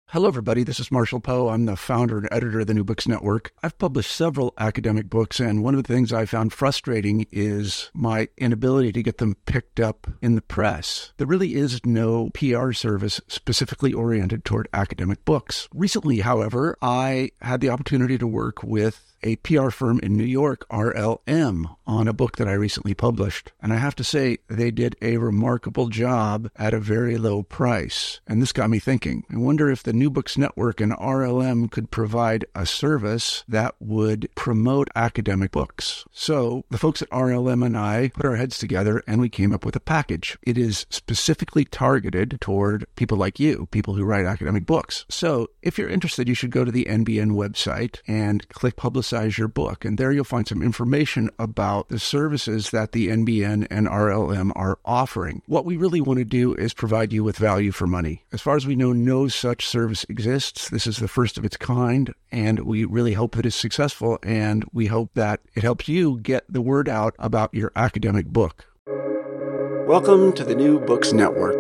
Hello, everybody. This is Marshall Poe. I'm the founder and editor of the New Books Network. I've published several academic books, and one of the things I found frustrating is my inability to get them picked up in the press. There really is no PR service specifically oriented toward academic books. Recently, however, I had the opportunity to work with a PR firm in New York, RLM, on a book that I recently published. And I have to say, they did a remarkable job at a very low price. And this got me thinking. I wonder if the New Books Network and RLM could provide a service that would promote academic books. So the folks at RLM and I put our heads together and we came up with a package. It is specifically targeted toward people like you, people who write academic books. So if you're interested, you should go to the NBN website and click Publicize Your Book. And there you'll find some information about the services that the NBN and RLM are offering. What we really want to do is provide you with value for money. As far as we know, no such service exists. This is the first of its kind, and we really hope that it's successful, and we hope that it helps you get the word out about your academic book. Welcome to the New Books Network.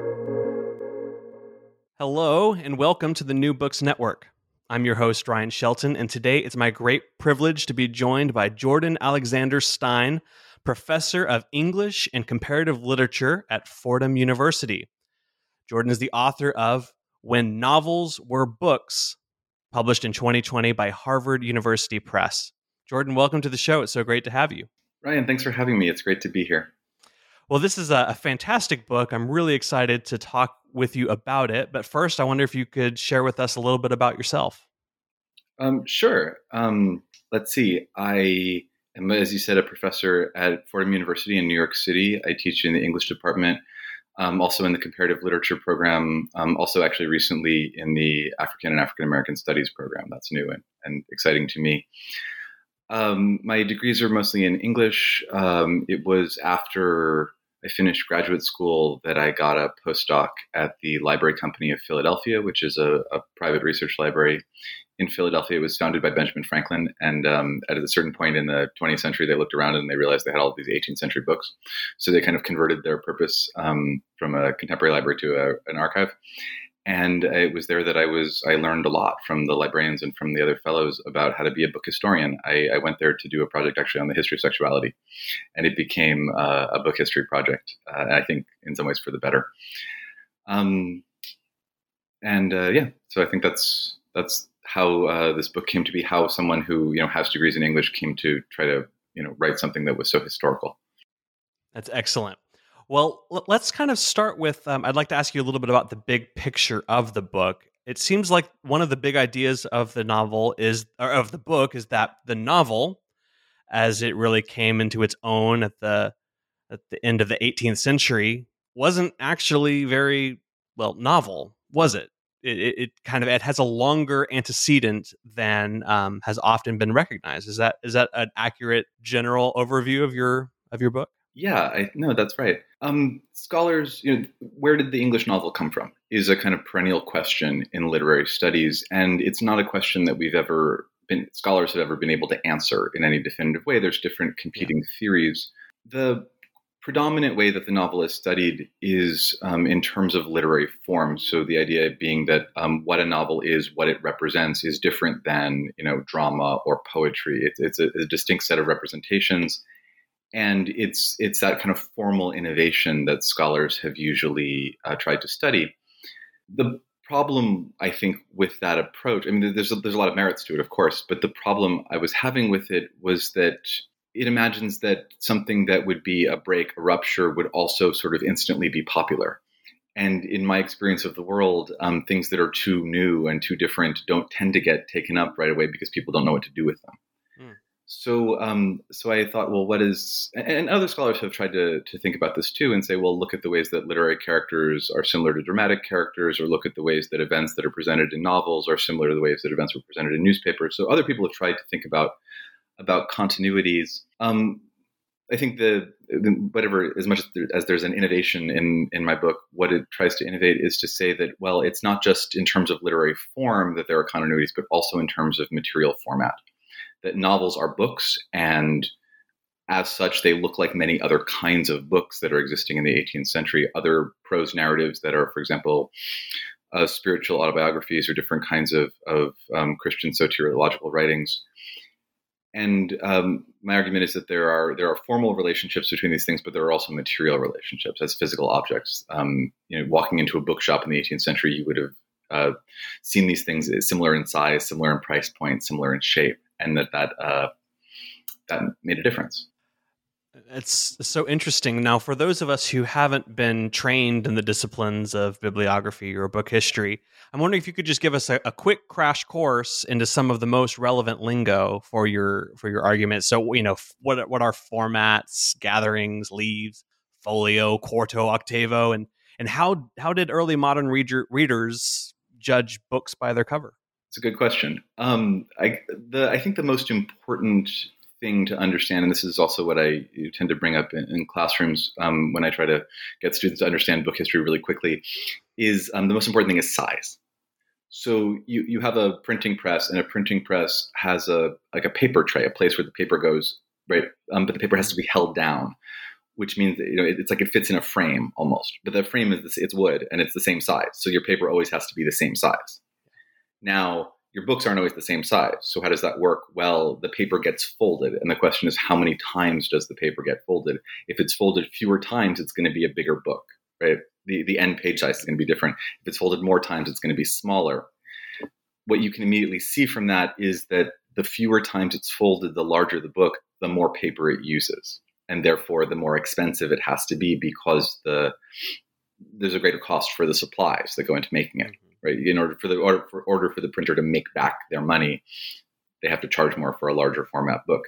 Hello, and welcome to the New Books Network. I'm your host, Ryan Shelton, and today it's my great privilege to be joined by Jordan Alexander Stein, Professor of English and Comparative Literature at Fordham University. Jordan is the author of When Novels Were Books, published in 2020 by Harvard University Press. Jordan, welcome to the show. It's so great to have you. Ryan, thanks for having me. It's great to be here. Well, this is a fantastic book. I'm really excited to talk with you about it. But first, I wonder if you could share with us a little bit about yourself. Sure. Let's see. I am, as you said, a professor at Fordham University in New York City. I teach in the English department, also in the comparative literature program, also actually recently in the African and African American Studies program. That's new and exciting to me. My degrees are mostly in English. It was after I finished graduate school that I got a postdoc at the Library Company of Philadelphia, which is a private research library in Philadelphia. It was founded by Benjamin Franklin. And at a certain point in the 20th century, they looked around and they realized they had all of these 18th century books. So they kind of converted their purpose from a contemporary library to an archive. And it was there that I learned a lot from the librarians and from the other fellows about how to be a book historian. I went there to do a project actually on the history of sexuality, and it became a book history project. I think in some ways for the better. So I think that's how this book came to be. How someone who has degrees in English came to try to write something that was so historical. That's excellent. Well, let's kind of start with, I'd like to ask you a little bit about the big picture of the book. It seems like one of the big ideas of the book is that the novel, as it really came into its own at the end of the 18th century, wasn't actually very, novel, was it? It has a longer antecedent than has often been recognized. Is that an accurate general overview of your book? Yeah, no, that's right. Scholars, where did the English novel come from is a kind of perennial question in literary studies. And it's not a question that scholars have ever been able to answer in any definitive way. There's different competing theories. The predominant way that the novel is studied is in terms of literary form. So the idea being that what a novel is, what it represents is different than, drama or poetry. It's a distinct set of representations. And it's that kind of formal innovation that scholars have usually tried to study. The problem, I think, with that approach, there's a lot of merits to it, of course, but the problem I was having with it was that it imagines that something that would be a break, a rupture, would also sort of instantly be popular. And in my experience of the world, things that are too new and too different don't tend to get taken up right away because people don't know what to do with them. So I thought, well, and other scholars have tried to think about this too and say, well, look at the ways that literary characters are similar to dramatic characters, or look at the ways that events that are presented in novels are similar to the ways that events were presented in newspapers. So other people have tried to think about continuities. I think as much as there's an innovation in my book, what it tries to innovate is to say that, well, it's not just in terms of literary form that there are continuities, but also in terms of material format. That novels are books, and as such, they look like many other kinds of books that are existing in the 18th century. Other prose narratives that are, for example, spiritual autobiographies or different kinds of Christian soteriological writings. And my argument is that there are formal relationships between these things, but there are also material relationships as physical objects. Walking into a bookshop in the 18th century, you would have seen these things similar in size, similar in price point, similar in shape, and that made a difference. It's so interesting. Now, for those of us who haven't been trained in the disciplines of bibliography or book history, I'm wondering if you could just give us a quick crash course into some of the most relevant lingo for your argument. So, what are formats, gatherings, leaves, folio, quarto, octavo, and how did early modern readers judge books by their cover? It's a good question. I think the most important thing to understand, and this is also what I tend to bring up in classrooms when I try to get students to understand book history really quickly, is the most important thing is size. So you have a printing press, and a printing press has a paper tray, a place where the paper goes, right? But the paper has to be held down, which means that, it's like it fits in a frame almost. But the frame it's wood, and it's the same size. So your paper always has to be the same size. Now, your books aren't always the same size. So how does that work? Well, the paper gets folded. And the question is, how many times does the paper get folded? If it's folded fewer times, it's going to be a bigger book, right? The end page size is going to be different. If it's folded more times, it's going to be smaller. What you can immediately see from that is that the fewer times it's folded, the larger the book, the more paper it uses. And therefore, the more expensive it has to be, because there's a greater cost for the supplies that go into making it. Right? In order for the printer to make back their money, they have to charge more for a larger format book.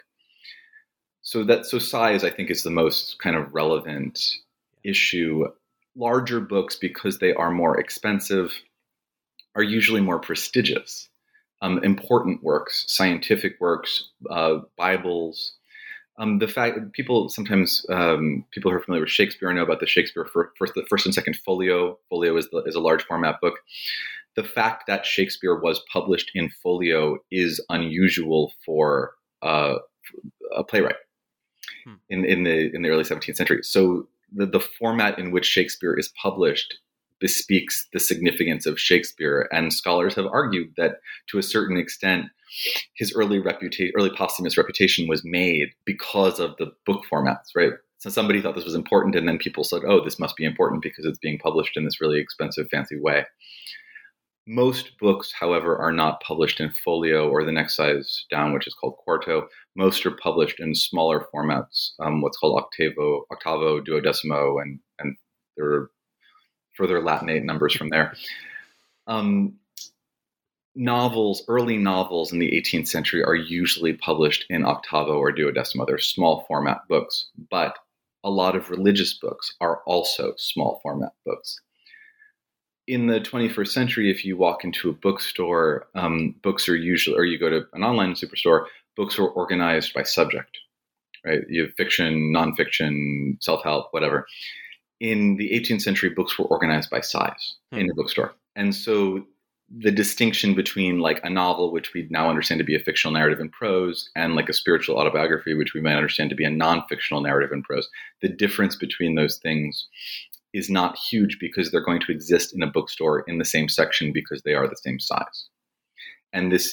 So size, I think, is the most kind of relevant issue. Larger books, because they are more expensive, are usually more prestigious. Important works, scientific works, Bibles. The fact people sometimes people who are familiar with Shakespeare know about the Shakespeare the first and second folio. Folio is a large format book. The fact that Shakespeare was published in folio is unusual for a playwright in the early 17th century. So the format in which Shakespeare is published bespeaks the significance of Shakespeare, and scholars have argued that to a certain extent, his early posthumous reputation was made because of the book formats, right? So somebody thought this was important, and then people said, oh, this must be important because it's being published in this really expensive, fancy way. Most books, however, are not published in folio or the next size down, which is called quarto. Most are published in smaller formats, what's called octavo, duodecimo, and there are further Latinate numbers from there. Early novels in the 18th century are usually published in octavo or duodecimo. They're small format books, but a lot of religious books are also small format books. In the 21st century, if you walk into a bookstore, books are usually, or you go to an online superstore, books are organized by subject, right? You have fiction, nonfiction, self-help, whatever. In the 18th century, books were organized by size in the bookstore. And so the distinction between like a novel, which we now understand to be a fictional narrative in prose, and like a spiritual autobiography, which we might understand to be a non-fictional narrative in prose, the difference between those things is not huge because they're going to exist in a bookstore in the same section because they are the same size. And I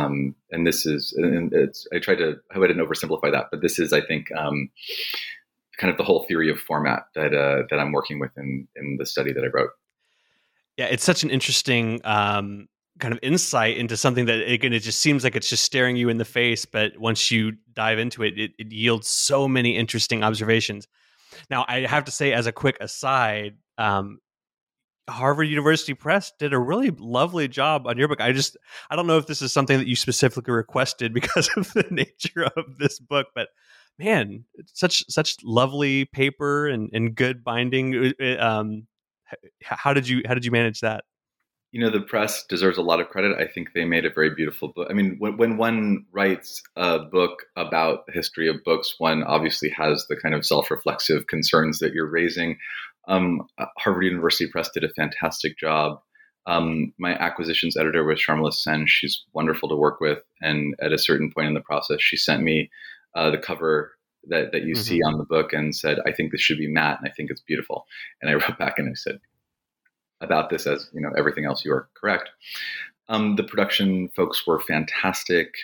hope I didn't oversimplify that, but this is, I think, kind of the whole theory of format that I'm working with in the study that I wrote. Yeah, it's such an interesting kind of insight into something that, again, it just seems like it's just staring you in the face. But once you dive into it, it yields so many interesting observations. Now, I have to say, as a quick aside, Harvard University Press did a really lovely job on your book. I don't know if this is something that you specifically requested because of the nature of this book, but man, it's such lovely paper and good binding. How did you manage that? The press deserves a lot of credit. I think they made a very beautiful book. I mean, when one writes a book about the history of books, one obviously has the kind of self-reflexive concerns that you're raising. Harvard University Press did a fantastic job. My acquisitions editor was Sharmila Sen. She's wonderful to work with. And at a certain point in the process, she sent me the cover that you see on the book and said, I think this should be matte and I think it's beautiful. And I wrote back and I said, about this as everything else. You are correct. The production folks were fantastic.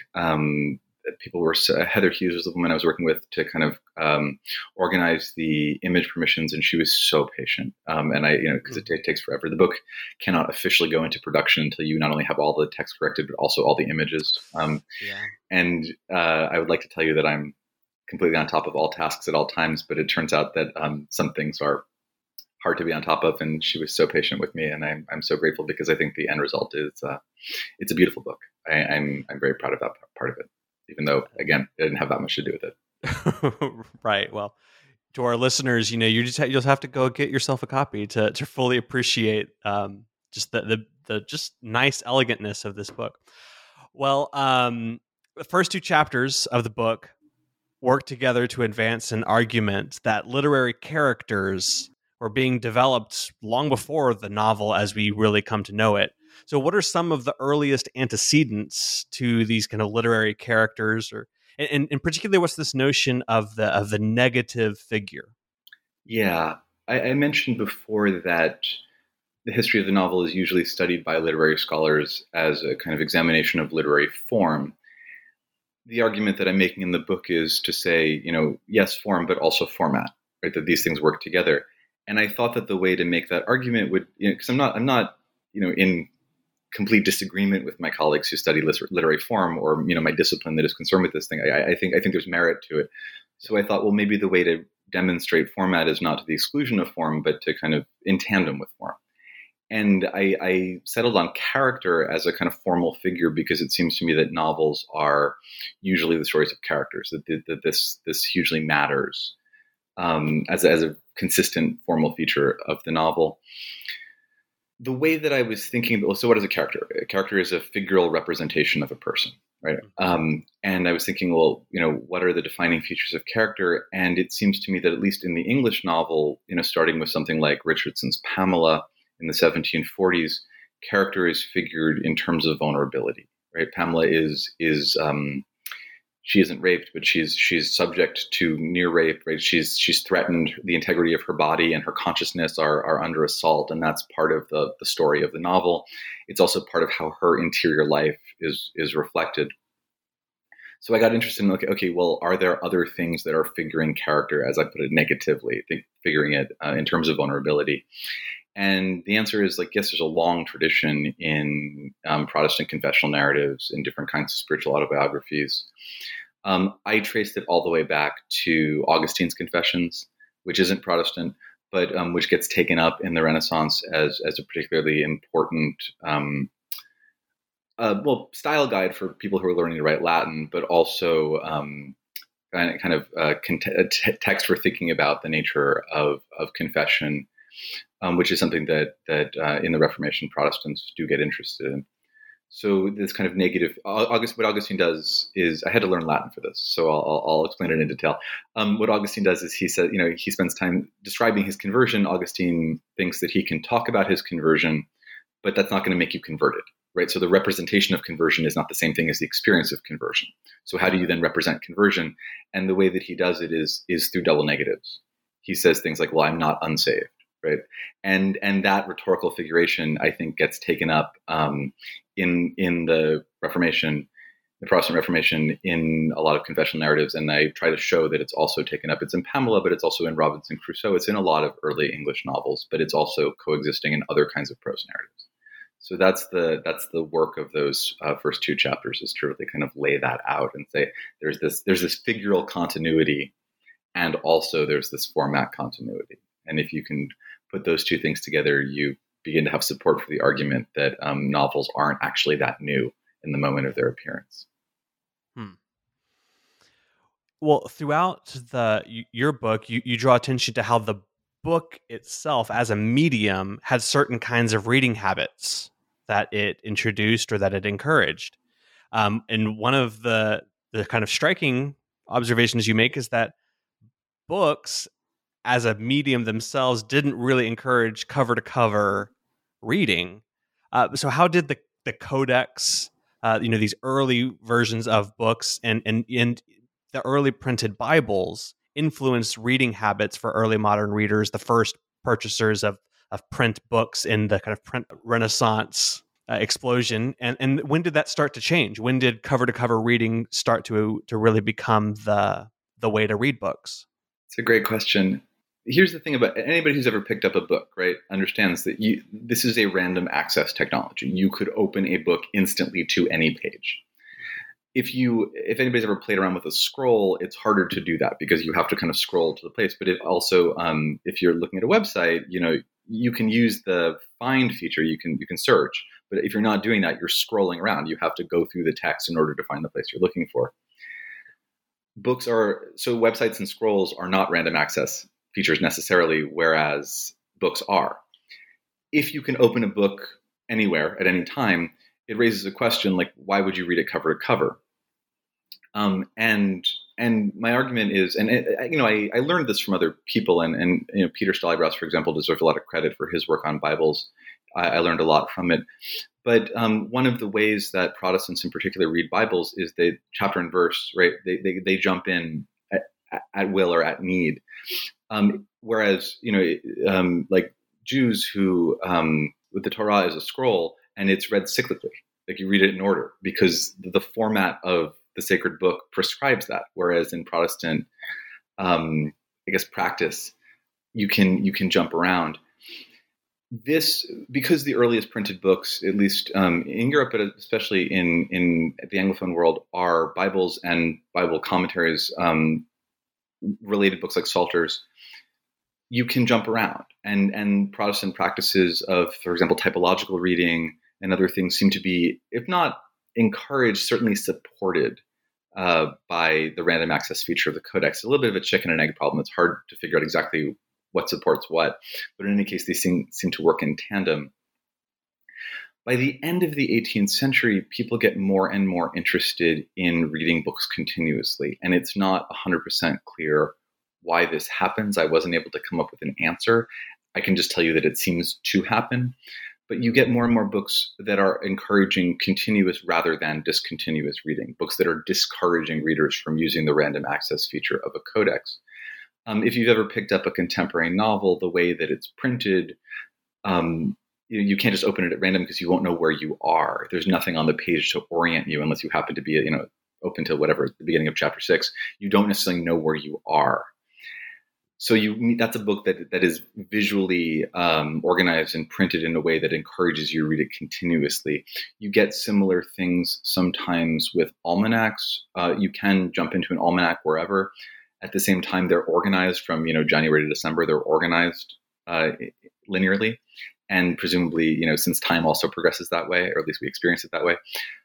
People were Heather Hughes was the woman I was working with to kind of organize the image permissions, and she was so patient. And I, because it takes forever. The book cannot officially go into production until you not only have all the text corrected, but also all the images. And I would like to tell you that I'm completely on top of all tasks at all times, but it turns out that some things are hard to be on top of, and she was so patient with me, and I'm so grateful, because I think the end result is it's a beautiful book. I'm very proud of that part of it, even though, again, it didn't have that much to do with it. Right. Well, to our listeners, you'll just have to go get yourself a copy to fully appreciate just the just nice elegantness of this book. Well, the first two chapters of the book work together to advance an argument that literary characters were being developed long before the novel as we really come to know it. So what are some of the earliest antecedents to these kind of literary characters, and particularly what's this notion of the negative figure? Yeah, I mentioned before that the history of the novel is usually studied by literary scholars as a kind of examination of literary form. The argument that I'm making in the book is to say, yes, form, but also format, right? That these things work together. And I thought that the way to make that argument would, because I'm not, in complete disagreement with my colleagues who study literary form, or my discipline that is concerned with this thing. I think there's merit to it. So I thought, well, maybe the way to demonstrate format is not to the exclusion of form, but to kind of in tandem with form. And I settled on character as a kind of formal figure, because it seems to me that novels are usually the stories of characters. That this hugely matters as a consistent formal feature of the novel. The way that I was thinking, so what is a character? A character is a figural representation of a person, right? And I was thinking, well, what are the defining features of character? And it seems to me that at least in the English novel, starting with something like Richardson's Pamela in the 1740s, character is figured in terms of vulnerability, right? Pamela is she isn't raped, but she's subject to near rape, right? She's threatened. The integrity of her body and her consciousness are under assault, and that's part of the story of the novel. It's also part of how her interior life is reflected. So I got interested in, okay, well, are there other things that are figuring character, as I put it negatively, figuring it in terms of vulnerability? And the answer is yes, there's a long tradition in Protestant confessional narratives, in different kinds of spiritual autobiographies. I traced it all the way back to Augustine's Confessions, which isn't Protestant, but which gets taken up in the Renaissance as a particularly important style guide for people who are learning to write Latin, but also text for thinking about the nature of confession, which is something that in the Reformation Protestants do get interested in. So this kind of negative, what Augustine does is, I had to learn Latin for this, so I'll explain it in detail. What Augustine does is he says, he spends time describing his conversion. Augustine thinks that he can talk about his conversion, but that's not going to make you converted, right? So the representation of conversion is not the same thing as the experience of conversion. So how do you then represent conversion? And the way that he does it is through double negatives. He says things like, well, I'm not unsaved. Right, and that rhetorical figuration, I think, gets taken up in the Reformation, the Protestant Reformation, in a lot of confessional narratives, and I try to show that it's also taken up. It's in Pamela, but it's also in Robinson Crusoe. It's in a lot of early English novels, but it's also coexisting in other kinds of prose narratives. So that's the work of those first two chapters, is to really kind of lay that out and say there's this figural continuity, and also there's this format continuity. And if you can put those two things together, you begin to have support for the argument that novels aren't actually that new in the moment of their appearance. Well, throughout your book, you draw attention to how the book itself as a medium had certain kinds of reading habits that it introduced or that it encouraged. And one of the kind of striking observations you make is that books as a medium themselves didn't really encourage cover to cover reading. So how did the codex, these early versions of books and the early printed Bibles influence reading habits for early modern readers, the first purchasers of print books in the kind of print renaissance explosion. And when did that start to change? When did cover to cover reading start to really become the way to read books? It's a great question. Here's the thing about anybody who's ever picked up a book, right, understands that this is a random access technology. You could open a book instantly to any page. If anybody's ever played around with a scroll, it's harder to do that because you have to kind of scroll to the place. But if you're looking at a website, you can use the find feature. You can search, but if you're not doing that, you're scrolling around. You have to go through the text in order to find the place you're looking for. Websites and scrolls are not random access features necessarily, whereas books are. If you can open a book anywhere at any time, it raises a question like, why would you read it cover to cover? And my argument is, I learned this from other people, and Peter Stallybraus, for example, deserves a lot of credit for his work on Bibles. I learned a lot from it. But one of the ways that Protestants in particular read Bibles is they chapter and verse, right? They jump in at will or at need. Whereas, like Jews who, with the Torah is a scroll and it's read cyclically, like you read it in order because the format of the sacred book prescribes that. Whereas in Protestant, practice, you can jump around. This, because the earliest printed books, at least in Europe, but especially in the Anglophone world, are Bibles and Bible commentaries, related books like Psalters, you can jump around. And Protestant practices of, for example, typological reading and other things seem to be, if not encouraged, certainly supported by the random access feature of the Codex. It's a little bit of a chicken and egg problem. It's hard to figure out exactly what supports what, but in any case, these seem to work in tandem. By the end of the 18th century, people get more and more interested in reading books continuously, and it's not 100% clear why this happens. I wasn't able to come up with an answer. I can just tell you that it seems to happen, but you get more and more books that are encouraging continuous rather than discontinuous reading, books that are discouraging readers from using the random access feature of a codex. If you've ever picked up a contemporary novel, the way that it's printed, you can't just open it at random because you won't know where you are. There's nothing on the page to orient you unless you happen to be, open to whatever, the beginning of chapter 6. You don't necessarily know where you are. So that's a book that is visually organized and printed in a way that encourages you to read it continuously. You get similar things sometimes with almanacs. You can jump into an almanac wherever. At the same time, they're organized from January to December. They're organized linearly, and presumably since time also progresses that way, or at least we experience it that way.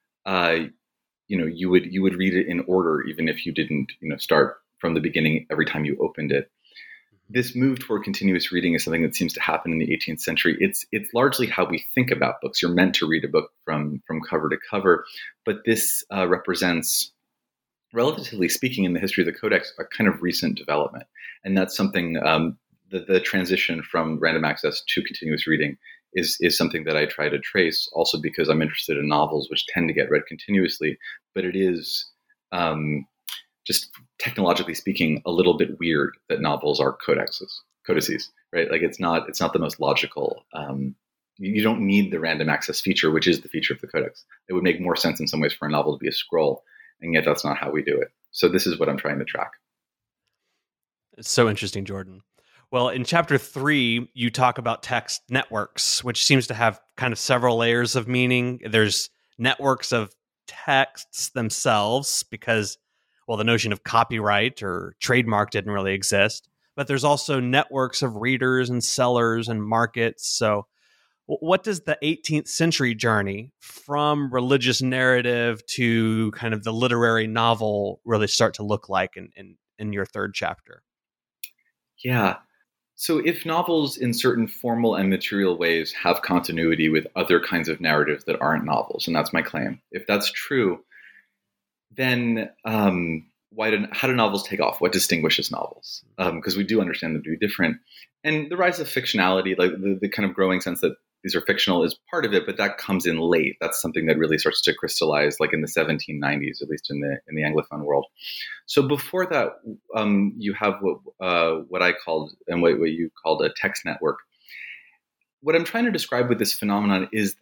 You would read it in order even if you didn't start from the beginning every time you opened it. This move toward continuous reading is something that seems to happen in the 18th century. It's largely how we think about books. You're meant to read a book from cover to cover, but this represents, relatively speaking, in the history of the Codex, a kind of recent development. And that's something, the transition from random access to continuous reading is something that I try to trace, also because I'm interested in novels which tend to get read continuously, but it is just technologically speaking, a little bit weird that novels are codices, right? Like it's not the most logical. You don't need the random access feature, which is the feature of the Codex. It would make more sense in some ways for a novel to be a scroll, and yet that's not how we do it. So this is what I'm trying to track. It's so interesting, Jordan. Well, in chapter 3, you talk about text networks, which seems to have kind of several layers of meaning. There's networks of texts themselves because, well, the notion of copyright or trademark didn't really exist. But there's also networks of readers and sellers and markets. So what does the 18th century journey from religious narrative to kind of the literary novel really start to look like in your third chapter? Yeah. So if novels in certain formal and material ways have continuity with other kinds of narratives that aren't novels, and that's my claim, if that's true, then how do novels take off? What distinguishes novels? Because we do understand them to be different. And the rise of fictionality, like the kind of growing sense that these are fictional, is part of it, but that comes in late. That's something that really starts to crystallize like in the 1790s, at least in the Anglophone world. So before that, you have what I called and what you called a text network. what I'm trying to describe with this phenomenon is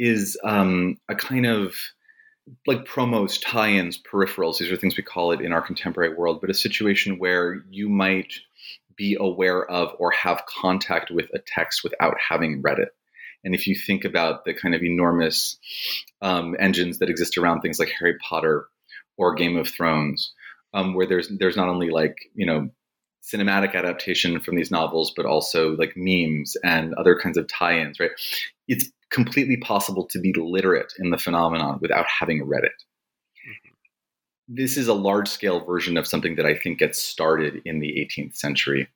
a kind of like promos, tie-ins, peripherals. These are things we call it in our contemporary world, but a situation where you might be aware of or have contact with a text without having read it. And if you think about the kind of enormous engines that exist around things like Harry Potter or Game of Thrones, where there's not only cinematic adaptation from these novels, but also like memes and other kinds of tie-ins, right? It's completely possible to be literate in the phenomenon without having read it. Mm-hmm. This is a large-scale version of something that I think gets started in the 18th century.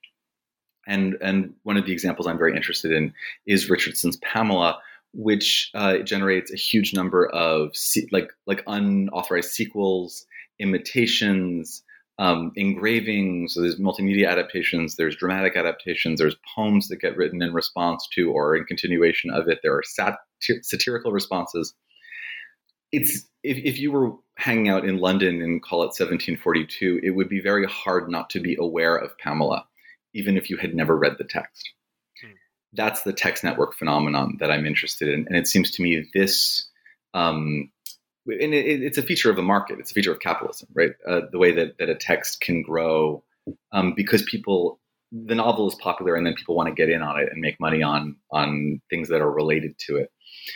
And one of the examples I'm very interested in is Richardson's Pamela, which generates a huge number of unauthorized sequels, imitations, engravings. So there's multimedia adaptations, there's dramatic adaptations, there's poems that get written in response to or in continuation of it. There are satirical responses. It's if you were hanging out in London in, call it 1742, it would be very hard not to be aware of Pamela, even if you had never read the text. That's the text network phenomenon that I'm interested in. And it seems to me this, and it's a feature of the market. It's a feature of capitalism, right? The way that a text can grow because the novel is popular and then people want to get in on it and make money on things that are related to it.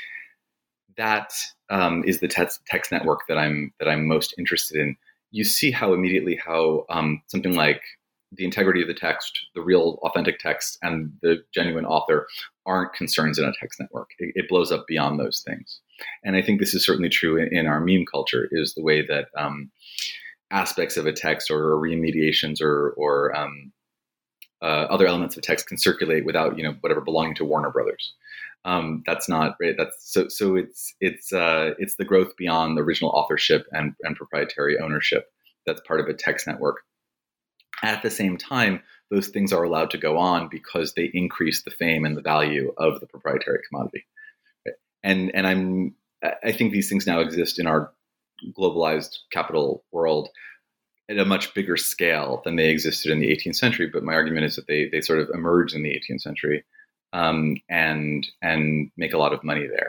That is the text network that I'm most interested in. You see how immediately something like the integrity of the text, the real authentic text, and the genuine author aren't concerns in a text network. It blows up beyond those things. And I think this is certainly true in our meme culture, is the way that aspects of a text or remediations or other elements of text can circulate without, whatever, belonging to Warner Brothers. That's not right. So it's the growth beyond the original authorship and proprietary ownership that's part of a text network. At the same time, those things are allowed to go on because they increase the fame and the value of the proprietary commodity. Right? And I think these things now exist in our globalized capital world at a much bigger scale than they existed in the 18th century. But my argument is that they sort of emerged in the 18th century and make a lot of money there.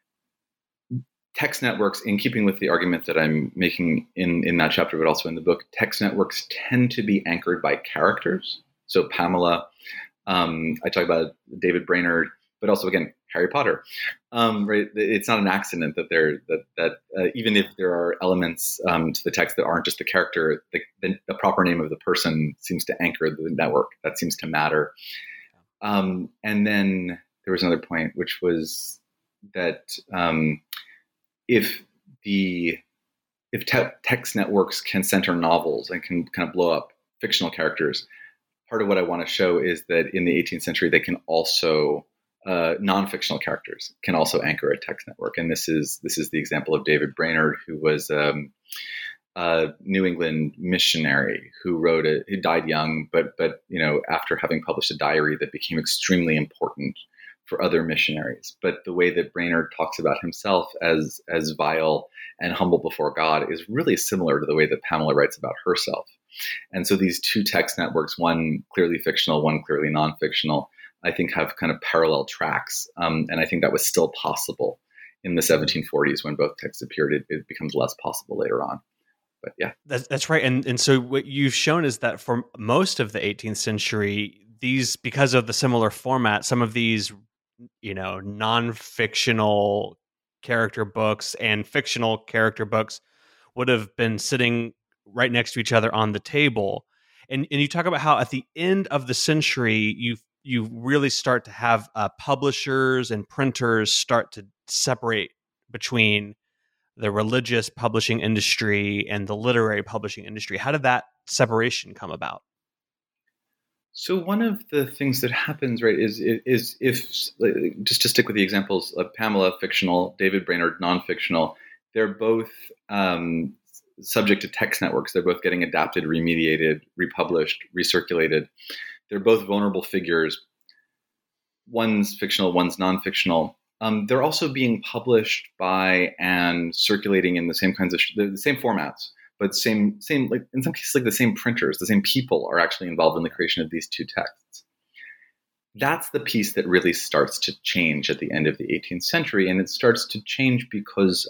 Text networks, in keeping with the argument that I'm making in that chapter, but also in the book, text networks tend to be anchored by characters. So Pamela, I talk about David Brainerd, but also, again, Harry Potter. Right? It's not an accident that even if there are elements to the text that aren't just the character, the proper name of the person seems to anchor the network. That seems to matter. And then there was another point, which was that if text networks can center novels and can kind of blow up fictional characters, part of what I want to show is that in the 18th century, they can also non-fictional characters can also anchor a text network. And this is the example of David Brainerd, who was a New England missionary who died young, but after having published a diary that became extremely important for other missionaries. But the way that Brainerd talks about himself as vile and humble before God is really similar to the way that Pamela writes about herself. And so these two text networks, one clearly fictional, one clearly non-fictional, I think have kind of parallel tracks. And I think that was still possible in the 1740s when both texts appeared. It becomes less possible later on. But yeah. That's right. And so what you've shown is that for most of the 18th century, because of the similar format, some of these non-fictional character books and fictional character books would have been sitting right next to each other on the table. And you talk about how at the end of the century, you really start to have publishers and printers start to separate between the religious publishing industry and the literary publishing industry. How did that separation come about? So one of the things that happens, right, is if just to stick with the examples of Pamela, fictional, David Brainerd, non-fictional, they're both subject to text networks. They're both getting adapted, remediated, republished, recirculated. They're both vulnerable figures. One's fictional, one's non-fictional. They're also being published by and circulating in the same kinds of the same formats. But same, like in some cases, like the same printers, the same people are actually involved in the creation of these two texts. That's the piece that really starts to change at the end of the 18th century. And it starts to change because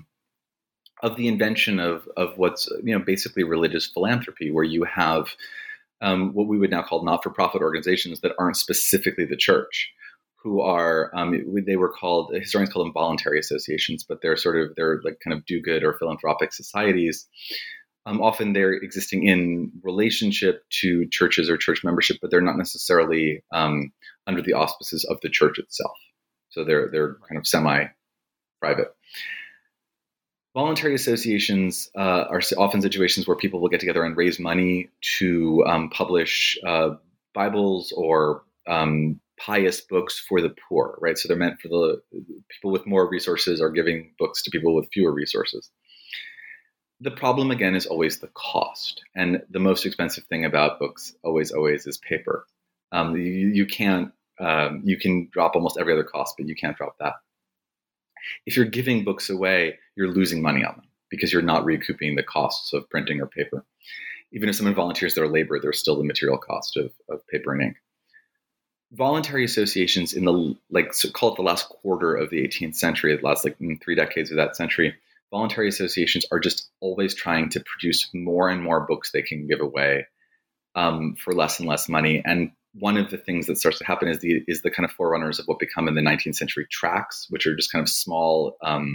of the invention of what's basically religious philanthropy, where you have what we would now call not-for-profit organizations that aren't specifically the church, who are historians call them voluntary associations, but they're like kind of do-good or philanthropic societies. Often they're existing in relationship to churches or church membership, but they're not necessarily under the auspices of the church itself. So they're kind of semi-private. Voluntary associations are often situations where people will get together and raise money to publish Bibles or pious books for the poor, right? So they're meant for the people with more resources are giving books to people with fewer resources. The problem, again, is always the cost. And the most expensive thing about books always is paper. You can drop almost every other cost, but you can't drop that. If you're giving books away, you're losing money on them because you're not recouping the costs of printing or paper. Even if someone volunteers their labor, there's still the material cost of paper and ink. Voluntary associations in call it the last quarter of the 18th century, the last 3 decades of that century, voluntary associations are just always trying to produce more and more books they can give away for less and less money. And one of the things that starts to happen is the kind of forerunners of what become in the 19th century tracts, which are just kind of small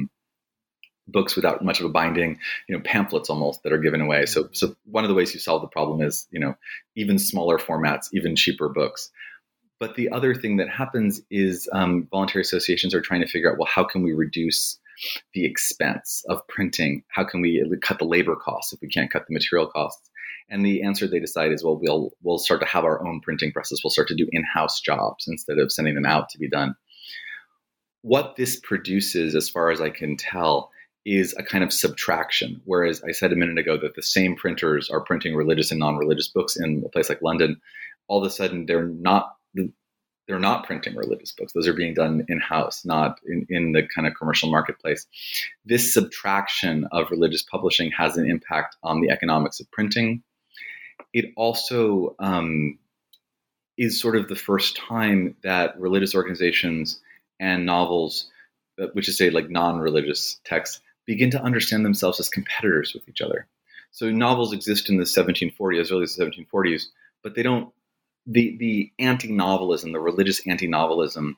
books without much of a binding, pamphlets almost that are given away. So one of the ways you solve the problem is, even smaller formats, even cheaper books. But the other thing that happens is voluntary associations are trying to figure out, well, how can we reduce the expense of printing? How can we cut the labor costs if we can't cut the material costs? And the answer they decide is, well, we'll start to have our own printing presses. We'll start to do in-house jobs instead of sending them out to be done. What this produces, as far as I can tell, is a kind of subtraction. Whereas I said a minute ago that the same printers are printing religious and non-religious books in a place like London, all of a sudden they're not printing religious books. Those are being done in-house, not in the kind of commercial marketplace. This subtraction of religious publishing has an impact on the economics of printing. It also is sort of the first time that religious organizations and novels, which is say like non-religious texts, begin to understand themselves as competitors with each other. So novels exist in the 1740s, as early as the 1740s, but they don't. The anti-novelism, the religious anti-novelism,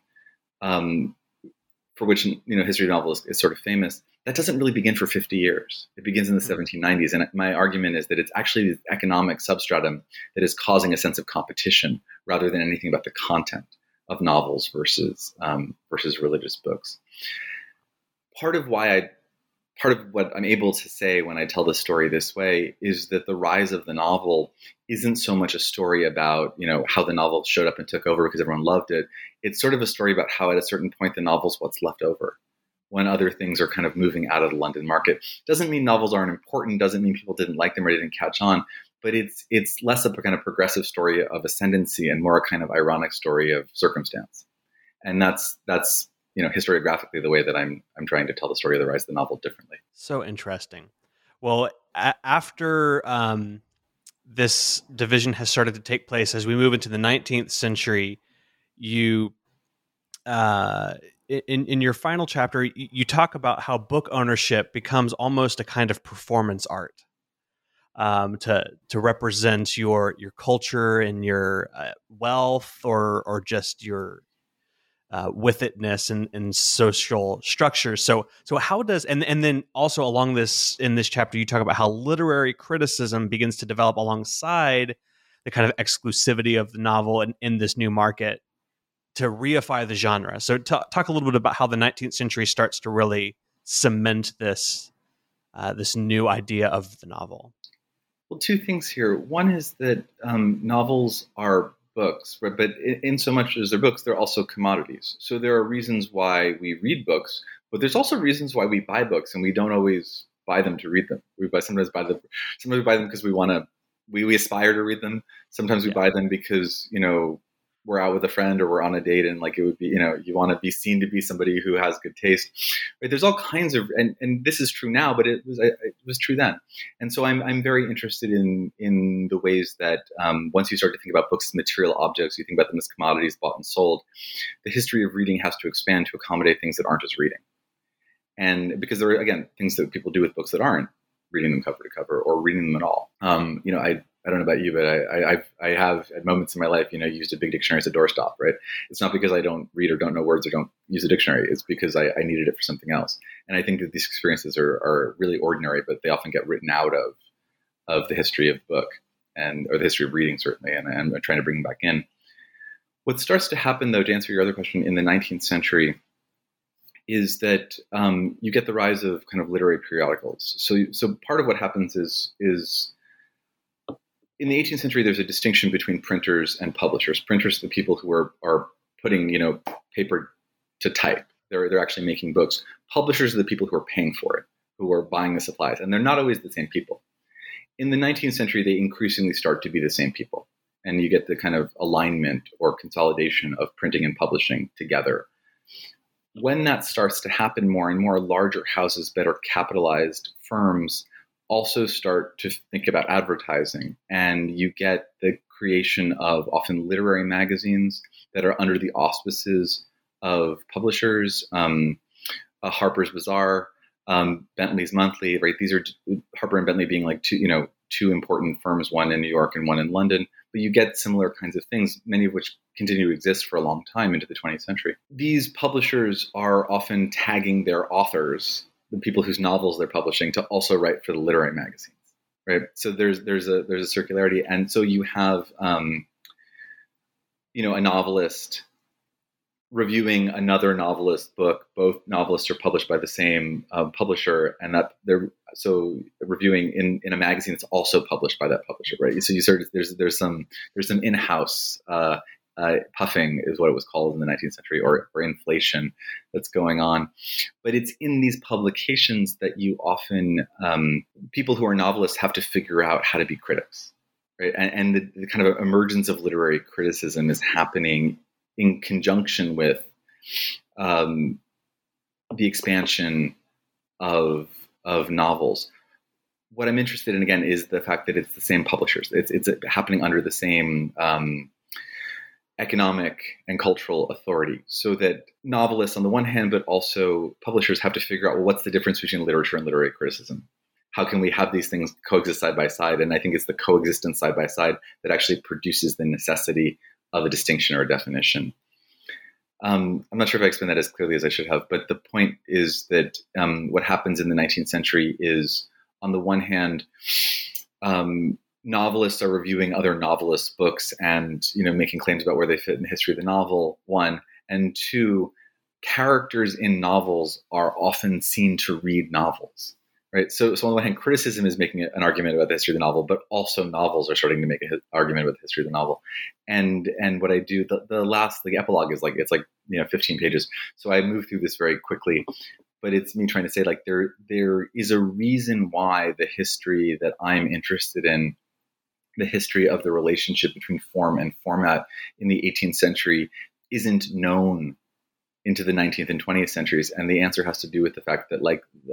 for which history of novels is sort of famous, that doesn't really begin for 50 years. It begins in the 1790s, and my argument is that it's actually the economic substratum that is causing a sense of competition rather than anything about the content of novels versus religious books. Part of what I'm able to say when I tell the story this way is that the rise of the novel isn't so much a story about, how the novel showed up and took over because everyone loved it. It's sort of a story about how at a certain point the novel's what's left over when other things are kind of moving out of the London market. Doesn't mean novels aren't important, doesn't mean people didn't like them or didn't catch on, but it's less of a kind of progressive story of ascendancy and more a kind of ironic story of circumstance. And that's historiographically the way that I'm trying to tell the story of the rise of the novel differently. So interesting. Well, after this division has started to take place, as we move into the 19th century, you, in your final chapter, you talk about how book ownership becomes almost a kind of performance art, to represent your culture and your wealth or just your with itness and social structures. So how does, and then also along this, in this chapter, you talk about how literary criticism begins to develop alongside the kind of exclusivity of the novel in this new market to reify the genre. So talk a little bit about how the 19th century starts to really cement this new idea of the novel. Well, two things here. One is that novels are books, right? But in so much as they're books, they're also commodities. So there are reasons why we read books, but there's also reasons why we buy books, and we don't always buy them to read them. Sometimes we buy them because we aspire to read them. Sometimes we buy them because we're out with a friend or we're on a date, and like it would be, you want to be seen to be somebody who has good taste, right? There's all kinds of, and this is true now, but it was true then. And so I'm very interested in the ways that once you start to think about books as material objects, you think about them as commodities bought and sold. The history of reading has to expand to accommodate things that aren't just reading, and because there are, again, things that people do with books that aren't reading them cover to cover or reading them at all. I don't know about you, but I have at moments in my life, used a big dictionary as a doorstop, right? It's not because I don't read or don't know words or don't use a dictionary. It's because I needed it for something else. And I think that these experiences are really ordinary, but they often get written out of the history of book or the history of reading, certainly. And I'm trying to bring them back in. What starts to happen, though, to answer your other question, in the 19th century is that you get the rise of kind of literary periodicals. So part of what happens is in the 18th century, there's a distinction between printers and publishers. Printers are the people who are putting, paper to type. They're actually making books. Publishers are the people who are paying for it, who are buying the supplies. And they're not always the same people. In the 19th century, they increasingly start to be the same people. And you get the kind of alignment or consolidation of printing and publishing together. When that starts to happen more and more, larger houses, better capitalized firms also start to think about advertising, and you get the creation of often literary magazines that are under the auspices of publishers, Harper's Bazaar, Bentley's Monthly, right? These are Harper and Bentley being like two important firms, one in New York and one in London, but you get similar kinds of things, many of which continue to exist for a long time into the 20th century. These publishers are often tagging their authors, the people whose novels they're publishing, to also write for the literary magazines, right? So there's a circularity, and so you have a novelist reviewing another novelist's book. Both novelists are published by the same publisher, and that they're so reviewing in a magazine that's also published by that publisher, right? So you sort of there's some in-house puffing is what it was called in the 19th century, or inflation that's going on. But it's in these publications that you often, people who are novelists have to figure out how to be critics, right? And the kind of emergence of literary criticism is happening in conjunction with the expansion of novels. What I'm interested in, again, is the fact that it's the same publishers. It's happening under the same economic and cultural authority, so that novelists on the one hand, but also publishers have to figure out, well, what's the difference between literature and literary criticism? How can we have these things coexist side by side? And I think it's the coexistence side by side that actually produces the necessity of a distinction or a definition. I'm not sure if I explained that as clearly as I should have, but the point is that what happens in the 19th century is, on the one hand, novelists are reviewing other novelists' books and making claims about where they fit in the history of the novel, one, and two, characters in novels are often seen to read novels, right? So on the one hand, criticism is making an argument about the history of the novel, but also novels are starting to make an argument about the history of the novel. And what I do, the epilogue is it's 15 pages. So I move through this very quickly, but it's me trying to say, like, there is a reason why the history that I'm interested in, the history of the relationship between form and format in the 18th century, isn't known into the 19th and 20th centuries. And the answer has to do with the fact that,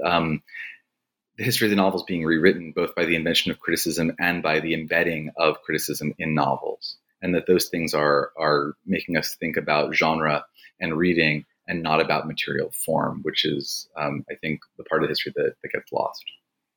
the history of the novel is being rewritten both by the invention of criticism and by the embedding of criticism in novels. And that those things are making us think about genre and reading and not about material form, which is, I think, the part of history that gets lost.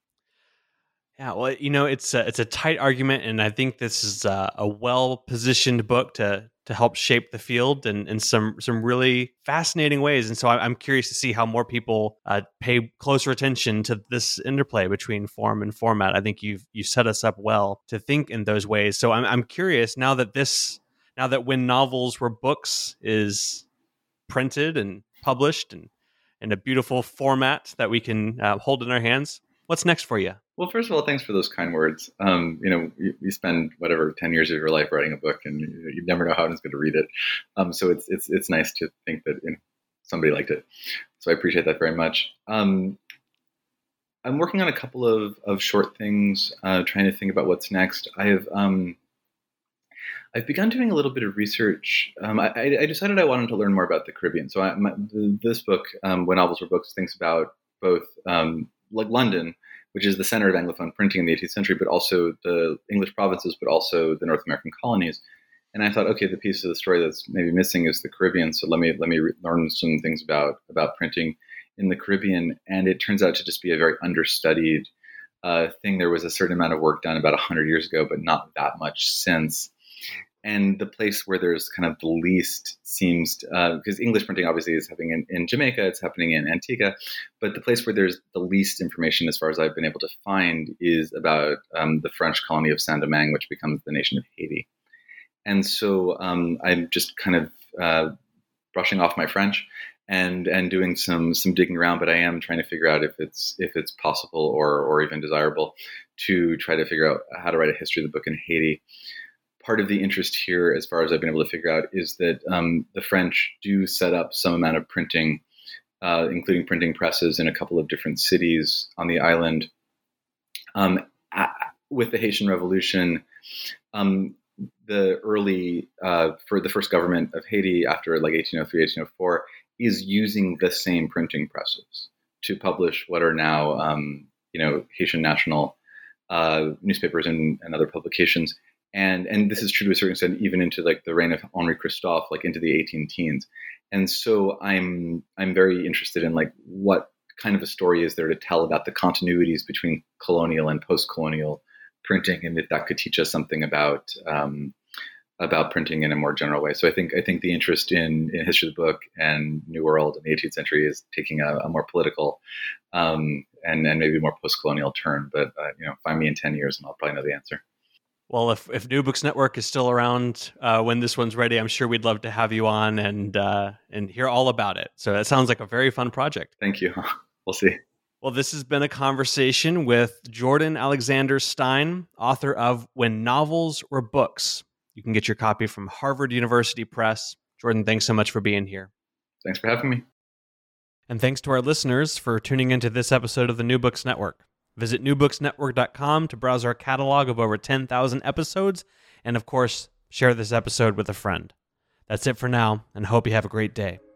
Yeah, well, it's a tight argument, and I think this is a well-positioned book to help shape the field in some really fascinating ways. And so I'm curious to see how more people pay closer attention to this interplay between form and format. I think you set us up well to think in those ways. So I'm curious, now that When Novels Were Books is printed and published and in a beautiful format that we can hold in our hands, what's next for you? Well, first of all, thanks for those kind words. You spend 10 years of your life writing a book, and you never know how anyone's going to read it. So it's nice to think that somebody liked it. So I appreciate that very much. I'm working on a couple of short things, trying to think about what's next. I've I've begun doing a little bit of research. I decided I wanted to learn more about the Caribbean. So this book, When Novels Were Books, thinks about both like London, which is the center of Anglophone printing in the 18th century, but also the English provinces, but also the North American colonies. And I thought, okay, the piece of the story that's maybe missing is the Caribbean. So let me learn some things about printing in the Caribbean. And it turns out to just be a very understudied thing. There was a certain amount of work done about 100 years ago, but not that much since. And the place where there's kind of the least seems, because English printing obviously is happening in Jamaica, it's happening in Antigua, but the place where there's the least information, as far as I've been able to find, is about the French colony of Saint-Domingue, which becomes the nation of Haiti. And so I'm just kind of brushing off my French and doing some digging around, but I am trying to figure out if it's possible or even desirable to try to figure out how to write a history of the book in Haiti. Part of the interest here, as far as I've been able to figure out, is that the French do set up some amount of printing, including printing presses in a couple of different cities on the island. With the Haitian Revolution, the early, for the first government of Haiti after like 1803, 1804, is using the same printing presses to publish what are now, Haitian national newspapers and other publications. And this is true to a certain extent, even into like the reign of Henri Christophe, like into the 18 teens. And so I'm very interested in like what kind of a story is there to tell about the continuities between colonial and post-colonial printing, and if that could teach us something about printing in a more general way. So I think the interest in history of the book and New World in the 18th century is taking a more political and maybe more post-colonial turn. But find me in 10 years and I'll probably know the answer. Well, if New Books Network is still around when this one's ready, I'm sure we'd love to have you on and hear all about it. So it sounds like a very fun project. Thank you. We'll see. Well, this has been a conversation with Jordan Alexander Stein, author of When Novels Were Books. You can get your copy from Harvard University Press. Jordan, thanks so much for being here. Thanks for having me. And thanks to our listeners for tuning into this episode of the New Books Network. Visit newbooksnetwork.com to browse our catalog of over 10,000 episodes, and of course, share this episode with a friend. That's it for now, and hope you have a great day.